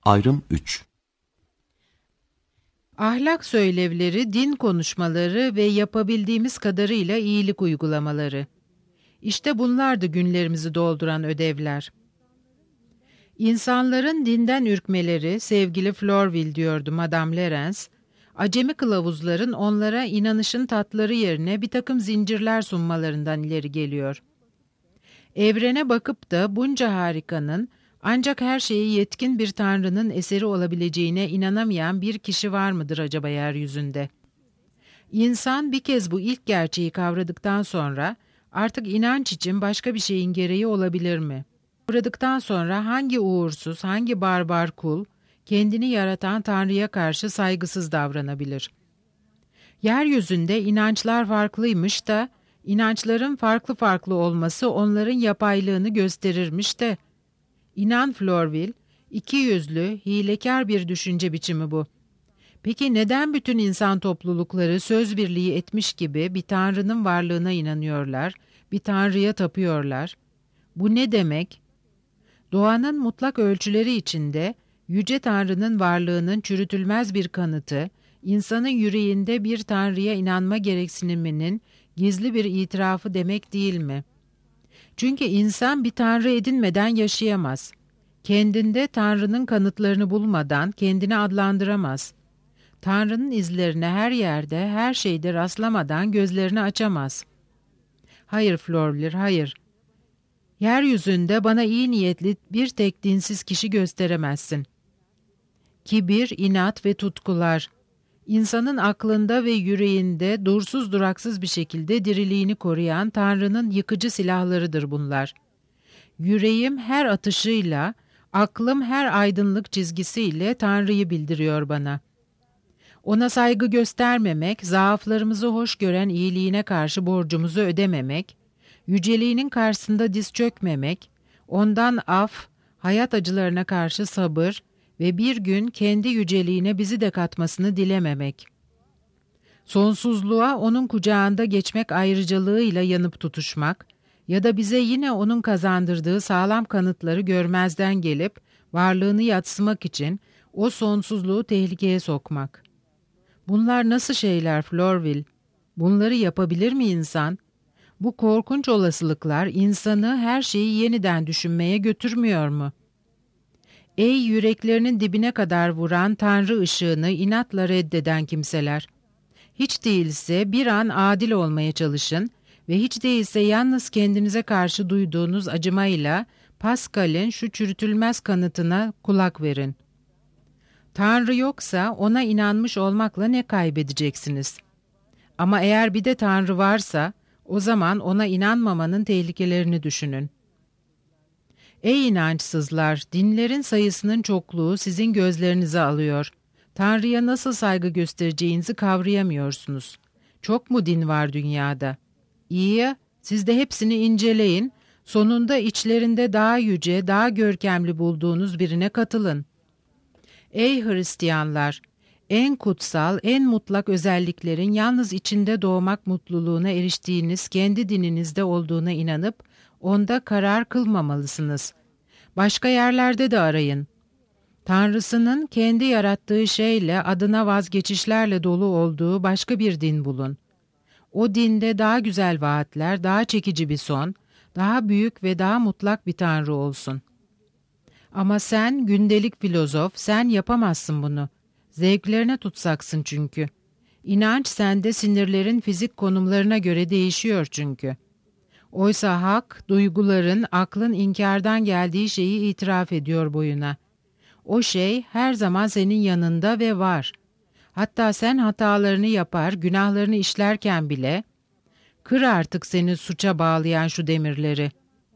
Ayrım 3. Ahlak söylevleri, din konuşmaları ve yapabildiğimiz kadarıyla iyilik uygulamaları. İşte bunlardı günlerimizi dolduran ödevler. İnsanların dinden ürkmeleri, sevgili Florville diyordu Madame Lerens, acemi kılavuzların onlara inanışın tatları yerine bir takım zincirler sunmalarından ileri geliyor. Evrene bakıp da bunca harikanın, ancak her şeye yetkin bir tanrının eseri olabileceğine inanamayan bir kişi var mıdır acaba yeryüzünde? İnsan bir kez bu ilk gerçeği kavradıktan sonra artık inanç için başka bir şeyin gereği olabilir mi? Kavradıktan sonra hangi uğursuz, hangi barbar kul kendini yaratan Tanrı'ya karşı saygısız davranabilir? Yeryüzünde inançlar farklıymış da, inançların farklı farklı olması onların yapaylığını gösterirmiş de, İnan Florville, ikiyüzlü, hilekâr bir düşünce biçimi bu. Peki neden bütün insan toplulukları söz birliği etmiş gibi bir tanrının varlığına inanıyorlar, bir tanrıya tapıyorlar? Bu ne demek? Doğanın mutlak ölçüleri içinde yüce tanrının varlığının çürütülmez bir kanıtı, insanın yüreğinde bir tanrıya inanma gereksiniminin gizli bir itirafı demek değil mi? Çünkü insan bir tanrı edinmeden yaşayamaz. Kendinde Tanrı'nın kanıtlarını bulmadan kendini adlandıramaz. Tanrı'nın izlerine her yerde, her şeyde rastlamadan gözlerini açamaz. Hayır Florville, hayır. Yeryüzünde bana iyi niyetli bir tek dinsiz kişi gösteremezsin. Kibir, inat ve tutkular, İnsanın aklında ve yüreğinde dursuz duraksız bir şekilde diriliğini koruyan Tanrı'nın yıkıcı silahlarıdır bunlar. Yüreğim her atışıyla, aklım her aydınlık çizgisiyle Tanrı'yı bildiriyor bana. Ona saygı göstermemek, zaaflarımızı hoş gören iyiliğine karşı borcumuzu ödememek, yüceliğinin karşısında diz çökmemek, ondan af, hayat acılarına karşı sabır ve bir gün kendi yüceliğine bizi de katmasını dilememek. Sonsuzluğa onun kucağında geçmek ayrıcalığıyla yanıp tutuşmak ya da bize yine onun kazandırdığı sağlam kanıtları görmezden gelip varlığını yadsımak için o sonsuzluğu tehlikeye sokmak. Bunlar nasıl şeyler Florville? Bunları yapabilir mi insan? Bu korkunç olasılıklar insanı her şeyi yeniden düşünmeye götürmüyor mu? Ey yüreklerinin dibine kadar vuran Tanrı ışığını inatla reddeden kimseler! Hiç değilse bir an adil olmaya çalışın ve hiç değilse yalnız kendinize karşı duyduğunuz acımayla Pascal'in şu çürütülmez kanıtına kulak verin. Tanrı yoksa ona inanmış olmakla ne kaybedeceksiniz? Ama eğer bir de Tanrı varsa o zaman ona inanmamanın tehlikelerini düşünün. Ey inançsızlar, dinlerin sayısının çokluğu sizin gözlerinizi alıyor. Tanrı'ya nasıl saygı göstereceğinizi kavrayamıyorsunuz. Çok mu din var dünyada? İyi ya, siz de hepsini inceleyin, sonunda içlerinde daha yüce, daha görkemli bulduğunuz birine katılın. Ey Hristiyanlar! En kutsal, en mutlak özelliklerin yalnız içinde doğmak mutluluğuna eriştiğiniz kendi dininizde olduğuna inanıp, onda karar kılmamalısınız. Başka yerlerde de arayın. Tanrısının kendi yarattığı şeyle adına vazgeçişlerle dolu olduğu başka bir din bulun. O dinde daha güzel vaatler, daha çekici bir son, daha büyük ve daha mutlak bir Tanrı olsun. Ama sen gündelik filozof, sen yapamazsın bunu. Zevklerine tutsaksın çünkü. İnanç sende sinirlerin fizik konumlarına göre değişiyor çünkü. Oysa hak, duyguların, aklın inkardan geldiği şeyi itiraf ediyor boyuna. O şey her zaman senin yanında ve var. Hatta sen hatalarını yapar, günahlarını işlerken bile, kır artık seni suça bağlayan şu demirleri.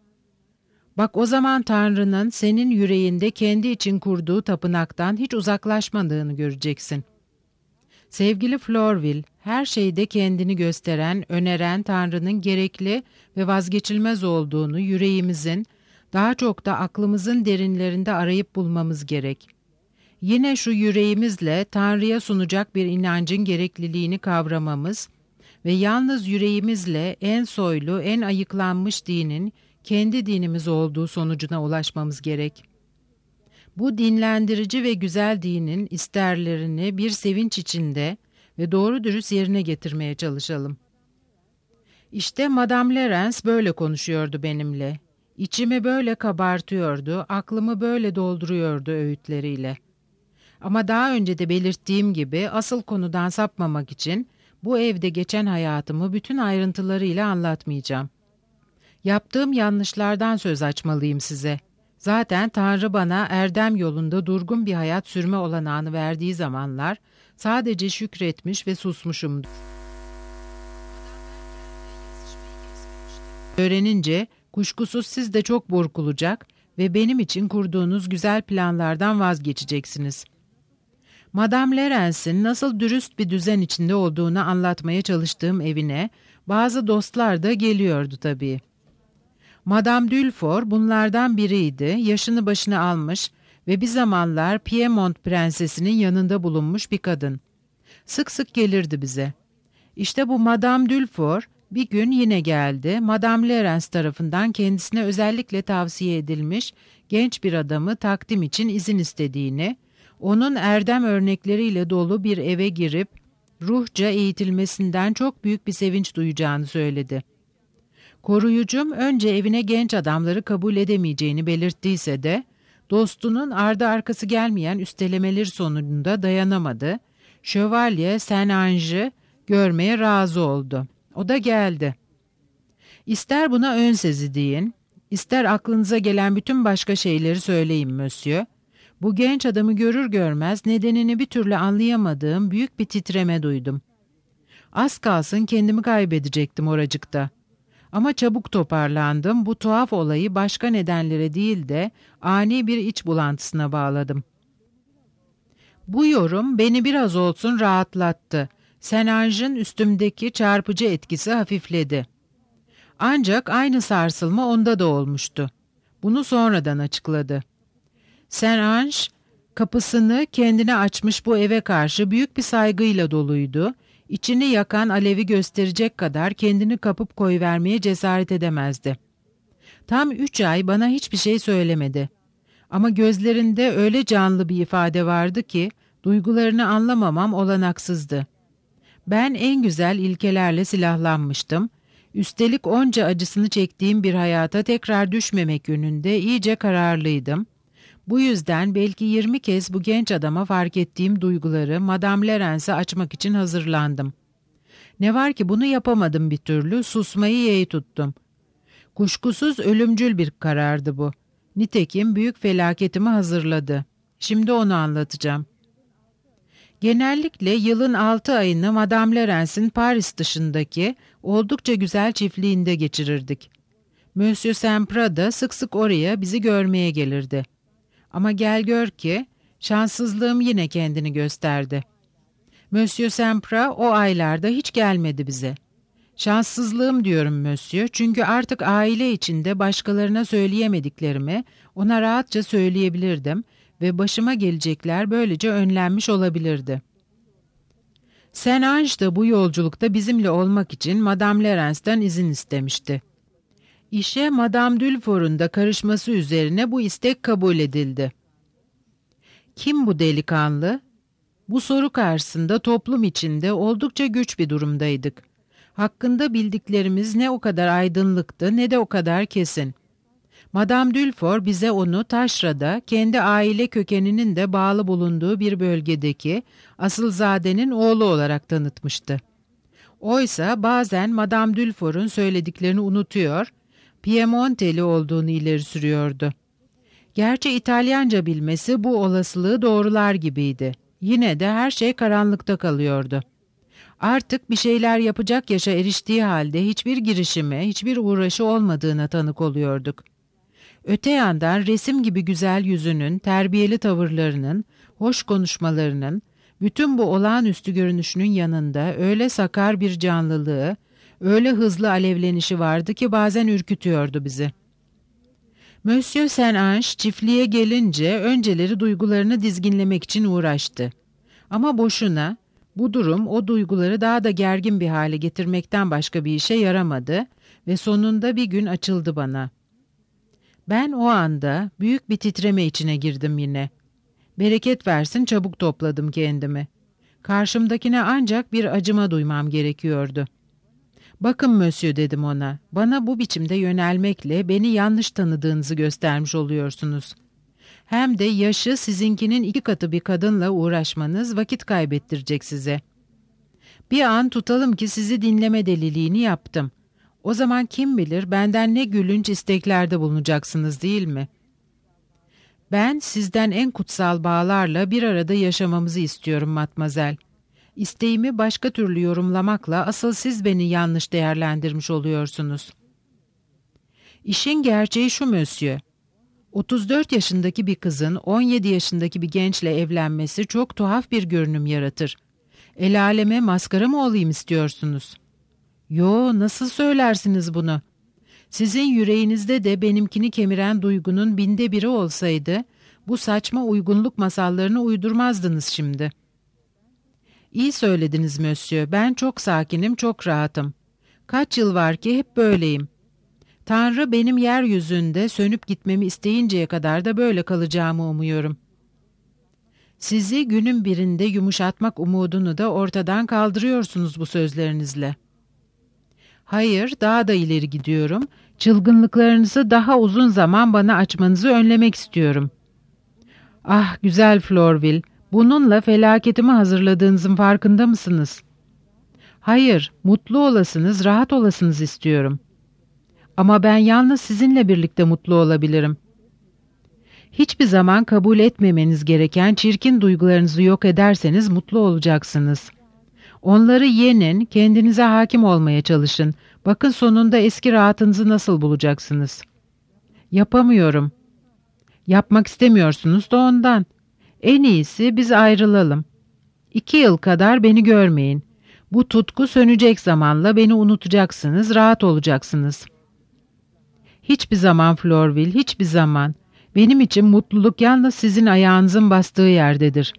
Bak o zaman Tanrı'nın senin yüreğinde kendi için kurduğu tapınaktan hiç uzaklaşmadığını göreceksin. Sevgili Florville, her şeyde kendini gösteren, öneren Tanrı'nın gerekli ve vazgeçilmez olduğunu yüreğimizin, daha çok da aklımızın derinlerinde arayıp bulmamız gerek. Yine şu yüreğimizle Tanrı'ya sunacak bir inancın gerekliliğini kavramamız ve yalnız yüreğimizle en soylu, en ayıklanmış dinin kendi dinimiz olduğu sonucuna ulaşmamız gerek. Bu dinlendirici ve güzel dinin isterlerini bir sevinç içinde ve doğru dürüst yerine getirmeye çalışalım. İşte Madame Laurence böyle konuşuyordu benimle. İçimi böyle kabartıyordu, aklımı böyle dolduruyordu öğütleriyle. Ama daha önce de belirttiğim gibi asıl konudan sapmamak için bu evde geçen hayatımı bütün ayrıntılarıyla anlatmayacağım. Yaptığım yanlışlardan söz açmalıyım size. Zaten Tanrı bana erdem yolunda durgun bir hayat sürme olanağını verdiği zamanlar sadece şükretmiş ve susmuşumdur. Öğrenince kuşkusuz siz de çok burkulacak ve benim için kurduğunuz güzel planlardan vazgeçeceksiniz. Madame Laurence'in nasıl dürüst bir düzen içinde olduğunu anlatmaya çalıştığım evine bazı dostlar da geliyordu tabii. Madame Dulfort bunlardan biriydi, yaşını başına almış ve bir zamanlar Piemont prensesinin yanında bulunmuş bir kadın. Sık sık gelirdi bize. İşte bu Madame Dulfort bir gün yine geldi. Madame Laurence tarafından kendisine özellikle tavsiye edilmiş genç bir adamı takdim için izin istediğini, onun erdem örnekleriyle dolu bir eve girip ruhça eğitilmesinden çok büyük bir sevinç duyacağını söyledi. Koruyucum önce evine genç adamları kabul edemeyeceğini belirttiyse de dostunun ardı arkası gelmeyen üstelemeleri sonunda dayanamadı. Şövalye Saint-Ange'ı görmeye razı oldu. O da geldi. İster buna ön sezi deyin, ister aklınıza gelen bütün başka şeyleri söyleyin Monsieur. Bu genç adamı görür görmez nedenini bir türlü anlayamadığım büyük bir titreme duydum. Az kalsın kendimi kaybedecektim oracıkta. Ama çabuk toparlandım, bu tuhaf olayı başka nedenlere değil de ani bir iç bulantısına bağladım. Bu yorum beni biraz olsun rahatlattı. Saint-Ange'ın üstümdeki çarpıcı etkisi hafifledi. Ancak aynı sarsılma onda da olmuştu. Bunu sonradan açıkladı. Saint-Ange kapısını kendine açmış bu eve karşı büyük bir saygıyla doluydu. İçini yakan alevi gösterecek kadar kendini kapıp koyvermeye cesaret edemezdi. Tam 3 ay bana hiçbir şey söylemedi. Ama gözlerinde öyle canlı bir ifade vardı ki duygularını anlamamam olanaksızdı. Ben en güzel ilkelerle silahlanmıştım. Üstelik onca acısını çektiğim bir hayata tekrar düşmemek yönünde iyice kararlıydım. Bu yüzden belki 20 kez bu genç adama fark ettiğim duyguları Madame Laurence'e açmak için hazırlandım. Ne var ki bunu yapamadım bir türlü, susmayı yeği tuttum. Kuşkusuz ölümcül bir karardı bu. Nitekim büyük felaketimi hazırladı. Şimdi onu anlatacağım. Genellikle yılın 6 ayını Madame Laurence'in Paris dışındaki oldukça güzel çiftliğinde geçirirdik. Monsieur Saint-Preux da sık sık oraya bizi görmeye gelirdi. Ama gel gör ki şanssızlığım yine kendini gösterdi. Monsieur Saint-Preux o aylarda hiç gelmedi bize. Şanssızlığım diyorum Monsieur, çünkü artık aile içinde başkalarına söyleyemediklerimi ona rahatça söyleyebilirdim ve başıma gelecekler böylece önlenmiş olabilirdi. Saint-Ange da bu yolculukta bizimle olmak için Madame Laurence'den izin istemişti. İşe Madame Dulfort'un da karışması üzerine bu istek kabul edildi. Kim bu delikanlı? Bu soru karşısında toplum içinde oldukça güç bir durumdaydık. Hakkında bildiklerimiz ne o kadar aydınlıktı ne de o kadar kesin. Madame Dulfort bize onu taşrada kendi aile kökeninin de bağlı bulunduğu bir bölgedeki asılzadenin oğlu olarak tanıtmıştı. Oysa bazen Madame Dulfort'un söylediklerini unutuyor, Piemonteli olduğunu ileri sürüyordu. Gerçi İtalyanca bilmesi bu olasılığı doğrular gibiydi. Yine de her şey karanlıkta kalıyordu. Artık bir şeyler yapacak yaşa eriştiği halde hiçbir girişimi, hiçbir uğraşı olmadığına tanık oluyorduk. Öte yandan resim gibi güzel yüzünün, terbiyeli tavırlarının, hoş konuşmalarının, bütün bu olağanüstü görünüşünün yanında öyle sakar bir canlılığı, öyle hızlı alevlenişi vardı ki bazen ürkütüyordu bizi. Monsieur Saint-Ange çiftliğe gelince önceleri duygularını dizginlemek için uğraştı. Ama boşuna, bu durum o duyguları daha da gergin bir hale getirmekten başka bir işe yaramadı ve sonunda bir gün açıldı bana. Ben o anda büyük bir titreme içine girdim yine. Bereket versin çabuk topladım kendimi. Karşımdakine ancak bir acıma duymam gerekiyordu. "Bakın Monsieur," dedim ona, "bana bu biçimde yönelmekle beni yanlış tanıdığınızı göstermiş oluyorsunuz. Hem de yaşı sizinkinin 2 katı bir kadınla uğraşmanız vakit kaybettirecek size. Bir an tutalım ki sizi dinleme deliliğini yaptım. O zaman kim bilir benden ne gülünç isteklerde bulunacaksınız değil mi? Ben sizden en kutsal bağlarla bir arada yaşamamızı istiyorum matmazel. İsteğimi başka türlü yorumlamakla asıl siz beni yanlış değerlendirmiş oluyorsunuz. İşin gerçeği şu Monsieur. 34 yaşındaki bir kızın 17 yaşındaki bir gençle evlenmesi çok tuhaf bir görünüm yaratır. El aleme maskara mı olayım istiyorsunuz? Yo, nasıl söylersiniz bunu? Sizin yüreğinizde de benimkini kemiren duygunun 1/1000 olsaydı, bu saçma uygunluk masallarını uydurmazdınız şimdi. İyi söylediniz Monsieur, ben çok sakinim, çok rahatım. Kaç yıl var ki hep böyleyim. Tanrı benim yeryüzünde sönüp gitmemi isteyinceye kadar da böyle kalacağımı umuyorum. Sizi günün birinde yumuşatmak umudunu da ortadan kaldırıyorsunuz bu sözlerinizle. Hayır, daha da ileri gidiyorum. Çılgınlıklarınızı daha uzun zaman bana açmanızı önlemek istiyorum. Ah güzel Florville, bununla felaketimi hazırladığınızın farkında mısınız? Hayır, mutlu olasınız, rahat olasınız istiyorum. Ama ben yalnız sizinle birlikte mutlu olabilirim. Hiçbir zaman kabul etmemeniz gereken çirkin duygularınızı yok ederseniz mutlu olacaksınız. Onları yenin, kendinize hakim olmaya çalışın. Bakın sonunda eski rahatınızı nasıl bulacaksınız. Yapamıyorum. Yapmak istemiyorsunuz da ondan. En iyisi biz ayrılalım. 2 yıl kadar beni görmeyin. Bu tutku sönecek zamanla beni unutacaksınız, rahat olacaksınız. Hiçbir zaman Florville, hiçbir zaman. Benim için mutluluk yalnız sizin ayağınızın bastığı yerdedir.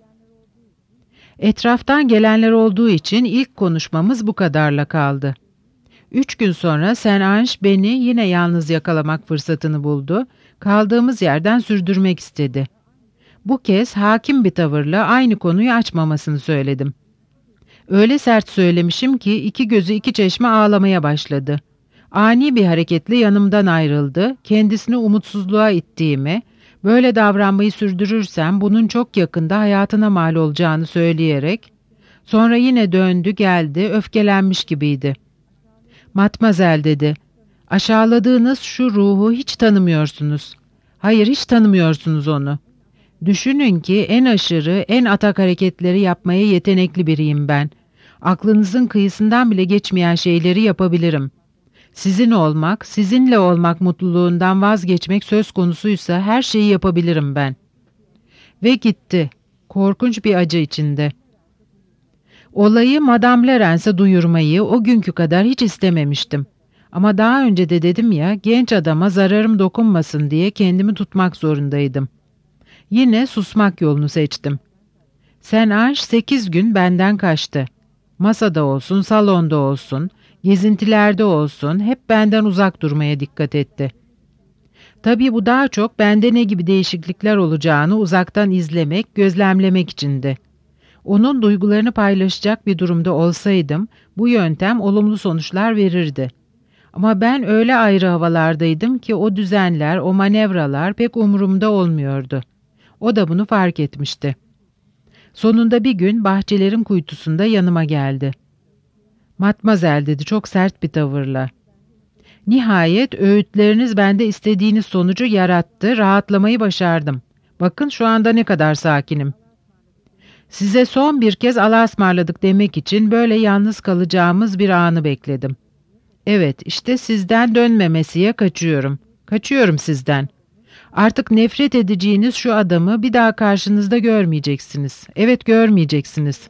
Etraftan gelenler olduğu için ilk konuşmamız bu kadarla kaldı. 3 gün sonra Saint-Ange beni yine yalnız yakalamak fırsatını buldu, kaldığımız yerden sürdürmek istedi. Bu kez hakim bir tavırla aynı konuyu açmamasını söyledim. Öyle sert söylemişim ki 2 gözü 2 çeşme ağlamaya başladı. Ani bir hareketle yanımdan ayrıldı, kendisini umutsuzluğa ittiğimi, böyle davranmayı sürdürürsem bunun çok yakında hayatına mal olacağını söyleyerek, sonra yine döndü geldi, öfkelenmiş gibiydi. "Matmazel," dedi, "aşağıladığınız şu ruhu hiç tanımıyorsunuz. Hayır, hiç tanımıyorsunuz onu. Düşünün ki en aşırı, en atak hareketleri yapmaya yetenekli biriyim ben. Aklınızın kıyısından bile geçmeyen şeyleri yapabilirim. Sizin olmak, sizinle olmak mutluluğundan vazgeçmek söz konusuysa her şeyi yapabilirim ben." Ve gitti, korkunç bir acı içinde. Olayı Madame Larence'e duyurmayı o günkü kadar hiç istememiştim. Ama daha önce de dedim ya, genç adama zararım dokunmasın diye kendimi tutmak zorundaydım. Yine susmak yolunu seçtim. Saint-Ange 8 gün benden kaçtı. Masada olsun, salonda olsun, gezintilerde olsun hep benden uzak durmaya dikkat etti. Tabii bu daha çok bende ne gibi değişiklikler olacağını uzaktan izlemek, gözlemlemek içindi. Onun duygularını paylaşacak bir durumda olsaydım bu yöntem olumlu sonuçlar verirdi. Ama ben öyle ayrı havalardaydım ki o düzenler, o manevralar pek umurumda olmuyordu. O da bunu fark etmişti. Sonunda bir gün bahçelerin kuytusunda yanıma geldi. "Matmazel," dedi çok sert bir tavırla. "Nihayet öğütleriniz bende istediğiniz sonucu yarattı, rahatlamayı başardım. Bakın şu anda ne kadar sakinim. Size son bir kez Allah'a ısmarladık demek için böyle yalnız kalacağımız bir anı bekledim. Evet, işte sizden dönmemesiye kaçıyorum. Kaçıyorum sizden. Artık nefret edeceğiniz şu adamı bir daha karşınızda görmeyeceksiniz. Evet, görmeyeceksiniz.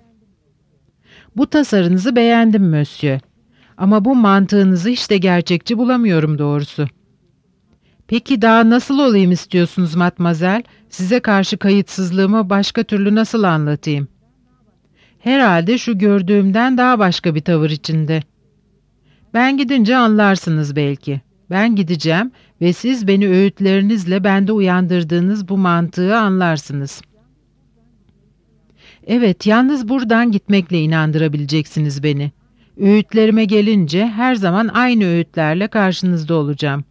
Bu tasarınızı beğendim Monsieur. Ama bu mantığınızı hiç de gerçekçi bulamıyorum doğrusu." "Peki daha nasıl olayım istiyorsunuz Matmazel? Size karşı kayıtsızlığımı başka türlü nasıl anlatayım?" "Herhalde şu gördüğümden daha başka bir tavır içinde." "Ben gidince anlarsınız belki. Ben gideceğim ve siz beni öğütlerinizle bende uyandırdığınız bu mantığı anlarsınız. Evet, yalnız buradan gitmekle inandırabileceksiniz beni. Öğütlerime gelince her zaman aynı öğütlerle karşınızda olacağım.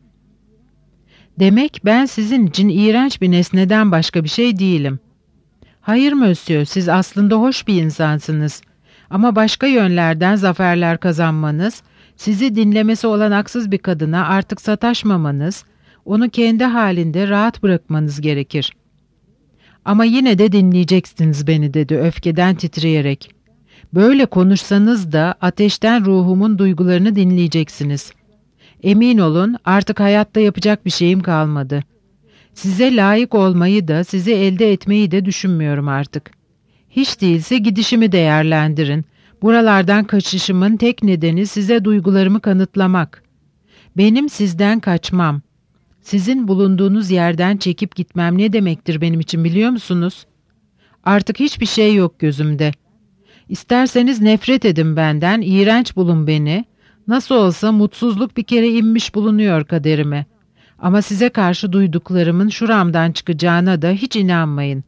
Demek ben sizin için iğrenç bir nesneden başka bir şey değilim. Hayır Monsieur, siz aslında hoş bir insansınız. Ama başka yönlerden zaferler kazanmanız, sizi dinlemesi olanaksız bir kadına artık sataşmamanız, onu kendi halinde rahat bırakmanız gerekir. Ama yine de dinleyeceksiniz beni dedi öfkeden titreyerek. Böyle konuşsanız da ateşten ruhumun duygularını dinleyeceksiniz. Emin olun artık hayatta yapacak bir şeyim kalmadı. Size layık olmayı da sizi elde etmeyi de düşünmüyorum artık. Hiç değilse gidişimi değerlendirin. Buralardan kaçışımın tek nedeni size duygularımı kanıtlamak. Benim sizden kaçmam. Sizin bulunduğunuz yerden çekip gitmem ne demektir benim için biliyor musunuz? Artık hiçbir şey yok gözümde. İsterseniz nefret edin benden, iğrenç bulun beni. Nasıl olsa mutsuzluk bir kere inmiş bulunuyor kaderime. Ama size karşı duyduklarımın şuramdan çıkacağına da hiç inanmayın.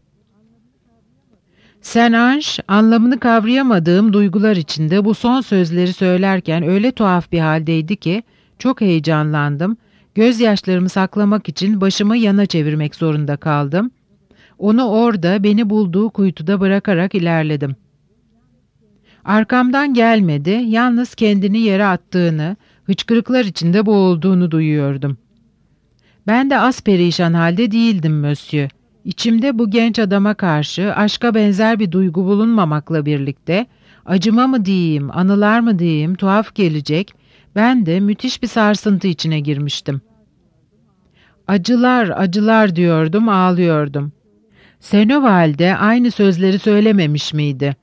Saint-Ange, anlamını kavrayamadığım duygular içinde bu son sözleri söylerken öyle tuhaf bir haldeydi ki çok heyecanlandım. Gözyaşlarımı saklamak için başımı yana çevirmek zorunda kaldım. Onu orada beni bulduğu kuytuda bırakarak ilerledim. Arkamdan gelmedi, yalnız kendini yere attığını, hıçkırıklar içinde boğulduğunu duyuyordum. Ben de az perişan halde değildim Monsieur. İçimde bu genç adama karşı aşka benzer bir duygu bulunmamakla birlikte, acıma mı diyeyim, anılar mı diyeyim tuhaf gelecek, ben de müthiş bir sarsıntı içine girmiştim. Acılar, acılar diyordum, ağlıyordum. Senöval de aynı sözleri söylememiş miydi?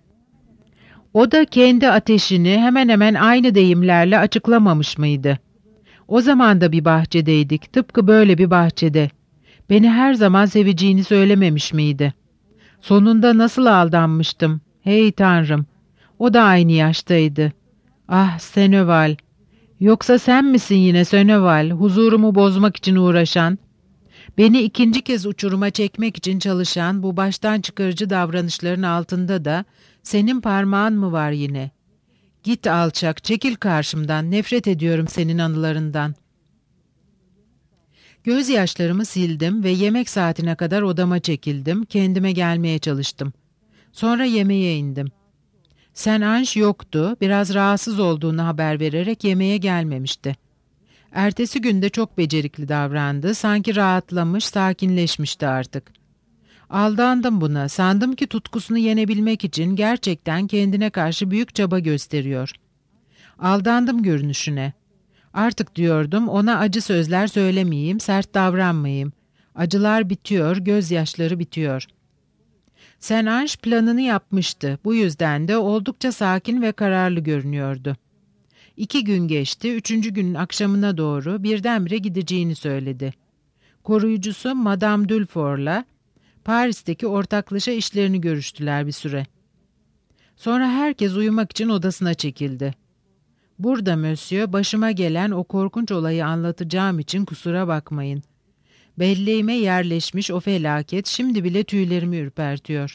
O da kendi ateşini hemen hemen aynı deyimlerle açıklamamış mıydı? O zaman da bir bahçedeydik, tıpkı böyle bir bahçede. Beni her zaman seveceğini söylememiş miydi? Sonunda nasıl aldanmıştım? Hey Tanrım! O da aynı yaştaydı. Ah Senöval! Yoksa sen misin yine Senöval, huzurumu bozmak için uğraşan? Beni ikinci kez uçuruma çekmek için çalışan bu baştan çıkarıcı davranışların altında da senin parmağın mı var yine? Git alçak, çekil karşımdan, nefret ediyorum senin anılarından. Gözyaşlarımı sildim ve yemek saatine kadar odama çekildim, kendime gelmeye çalıştım. Sonra yemeğe indim. Saint-Ange yoktu, biraz rahatsız olduğunu haber vererek yemeğe gelmemişti. Ertesi günde çok becerikli davrandı, sanki rahatlamış, sakinleşmişti artık. Aldandım buna, sandım ki tutkusunu yenebilmek için gerçekten kendine karşı büyük çaba gösteriyor. Aldandım görünüşüne. Artık diyordum ona acı sözler söylemeyeyim, sert davranmayayım. Acılar bitiyor, gözyaşları bitiyor. Saint-Ange planını yapmıştı, bu yüzden de oldukça sakin ve kararlı görünüyordu. 2 gün geçti, 3. günün akşamına doğru birdenbire gideceğini söyledi. Koruyucusu Madame Dulfort'la Paris'teki ortaklaşa işlerini görüştüler bir süre. Sonra herkes uyumak için odasına çekildi. Burada Monsieur, başıma gelen o korkunç olayı anlatacağım için kusura bakmayın. Belleğime yerleşmiş o felaket şimdi bile tüylerimi ürpertiyor.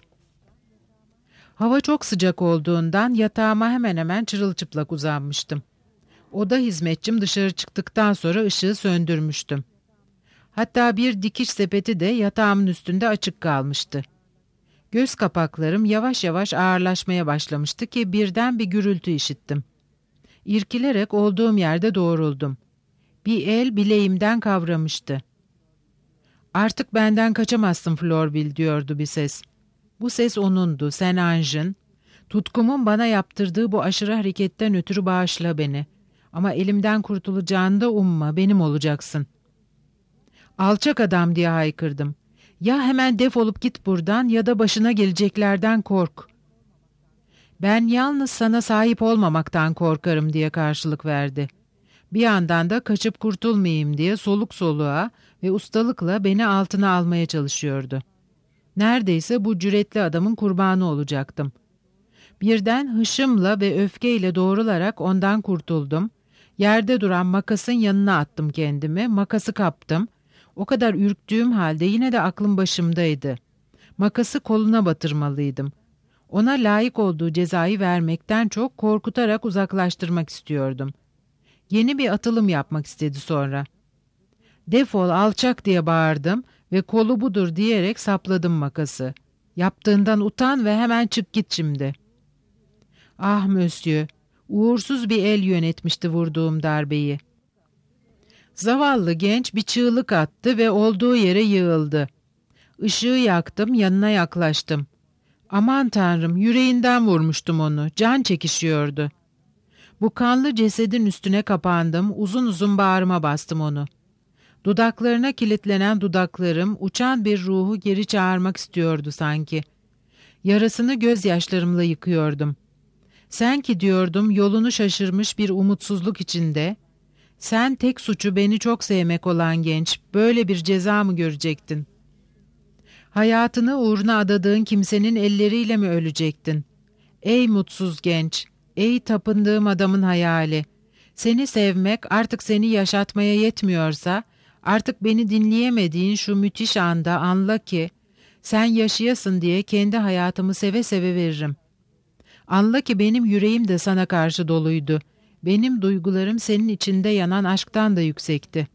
Hava çok sıcak olduğundan yatağıma hemen hemen çırılçıplak uzanmıştım. Oda hizmetçim dışarı çıktıktan sonra ışığı söndürmüştüm. Hatta bir dikiş sepeti de yatağımın üstünde açık kalmıştı. Göz kapaklarım yavaş yavaş ağırlaşmaya başlamıştı ki birden bir gürültü işittim. İrkilerek olduğum yerde doğruldum. Bir el bileğimden kavramıştı. "Artık benden kaçamazsın Florville," diyordu bir ses. Bu ses onundu, Saint-Ange'ın. "Tutkumun bana yaptırdığı bu aşırı hareketten ötürü bağışla beni. Ama elimden kurtulacağını da umma, benim olacaksın." "Alçak adam," diye haykırdım. "Ya hemen defolup git buradan ya da başına geleceklerden kork." "Ben yalnız sana sahip olmamaktan korkarım," diye karşılık verdi. Bir yandan da kaçıp kurtulmayayım diye soluk soluğa ve ustalıkla beni altına almaya çalışıyordu. Neredeyse bu cüretli adamın kurbanı olacaktım. Birden hışımla ve öfkeyle doğrularak ondan kurtuldum. Yerde duran makasın yanına attım kendimi, makası kaptım. O kadar ürktüğüm halde yine de aklım başımdaydı. Makası koluna batırmalıydım. Ona layık olduğu cezayı vermekten çok korkutarak uzaklaştırmak istiyordum. Yeni bir atılım yapmak istedi sonra. "Defol alçak!" diye bağırdım ve "Kolu budur!" diyerek sapladım makası. "Yaptığından utan ve hemen çık git şimdi." Ah monsieur, uğursuz bir el yönetmişti vurduğum darbeyi. Zavallı genç bir çığlık attı ve olduğu yere yığıldı. Işığı yaktım, yanına yaklaştım. Aman Tanrım, yüreğinden vurmuştum onu, can çekişiyordu. Bu kanlı cesedin üstüne kapandım, uzun uzun bağrıma bastım onu. Dudaklarına kilitlenen dudaklarım, uçan bir ruhu geri çağırmak istiyordu sanki. Yarasını gözyaşlarımla yıkıyordum. Sen ki diyordum yolunu şaşırmış bir umutsuzluk içinde, sen tek suçu beni çok sevmek olan genç, böyle bir ceza mı görecektin? Hayatını uğruna adadığın kimsenin elleriyle mi ölecektin? Ey mutsuz genç, ey tapındığım adamın hayali! Seni sevmek artık seni yaşatmaya yetmiyorsa, artık beni dinleyemediğin şu müthiş anda anla ki, sen yaşayasın diye kendi hayatımı seve seve veririm. Anla ki benim yüreğim de sana karşı doluydu. Benim duygularım senin içinde yanan aşktan da yüksekti.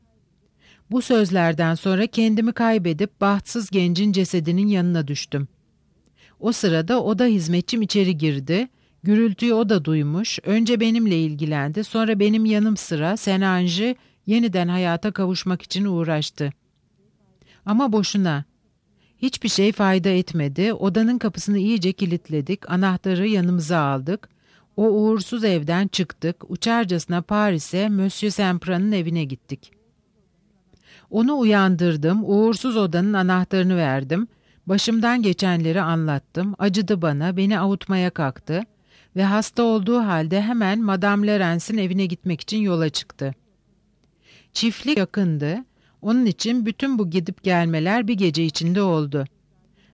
Bu sözlerden sonra kendimi kaybedip bahtsız gencin cesedinin yanına düştüm. O sırada oda hizmetçim içeri girdi. Gürültüyü o da duymuş. Önce benimle ilgilendi. Sonra benim yanım sıra Senanji yeniden hayata kavuşmak için uğraştı. Ama boşuna. Hiçbir şey fayda etmedi. Odanın kapısını iyice kilitledik. Anahtarı yanımıza aldık. O uğursuz evden çıktık. Uçarcasına Paris'e Monsieur Sempran'ın evine gittik. Onu uyandırdım. Uğursuz odanın anahtarını verdim. Başımdan geçenleri anlattım. Acıdı bana, beni avutmaya kalktı ve hasta olduğu halde hemen Madame Lorenz'in evine gitmek için yola çıktı. Çiftlik yakındı. Onun için bütün bu gidip gelmeler bir gece içinde oldu.